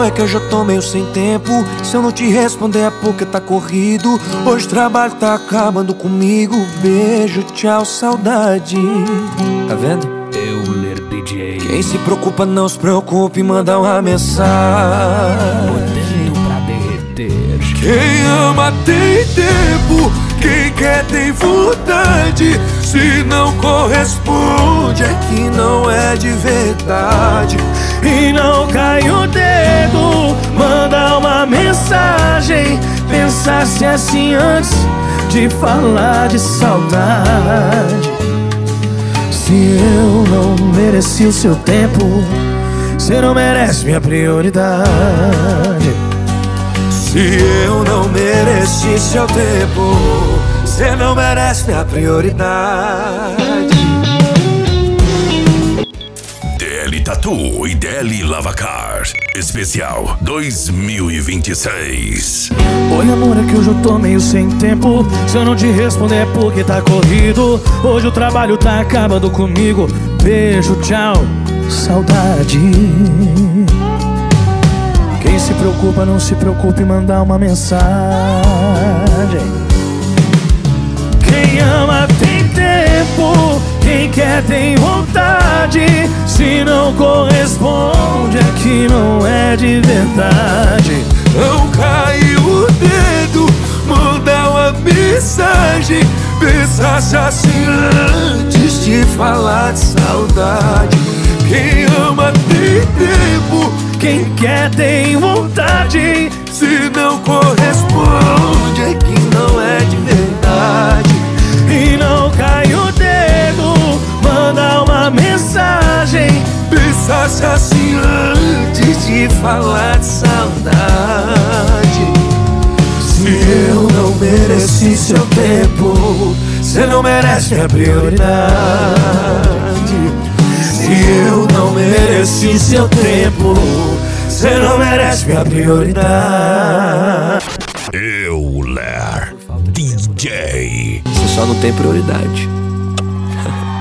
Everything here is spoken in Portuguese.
amor, é que eu já tô meio sem tempo. Se eu não te responder é porque tá corrido. Hoje o trabalho tá acabando comigo. Beijo, tchau, saudade. Tá vendo? Euler DJ. Quem se preocupa não se preocupe, manda uma mensagem. Botando pra derreter. Quem ama tem tempo, quem quer tem vontade. Se não corresponde é que não é de verdade. E não cai o dedo, manda uma mensagem. Pensasse assim antes de falar de saudade. Se eu não mereci o seu tempo, você não merece minha prioridade. Se eu não mereci seu tempo, você não merece minha prioridade. DL Tattoo e DL Lavacar Especial 2026. Oi amor, é que hoje eu tô meio sem tempo. Se eu não te responder é porque tá corrido. Hoje o trabalho tá acabando comigo. Beijo, tchau, saudade. Quem se preocupa não se preocupe, mandar uma mensagem. Quem ama tem tempo, quem quer tem vontade. Se não corresponde é que não é de verdade. Não cai o dedo, manda uma mensagem. Pensasse assim antes de falar de saudade. Quem ama tem tempo, quem quer tem vontade. se não corresponde é que não é de verdade. E não cai o dedo, manda uma mensagem. Pensasse assim antes de falar de saudade. Se eu não mereci seu tempo, você não merece minha prioridade. Se eu não mereci seu tempo, você não merece minha prioridade. Euler DJ. Você só não tem prioridade.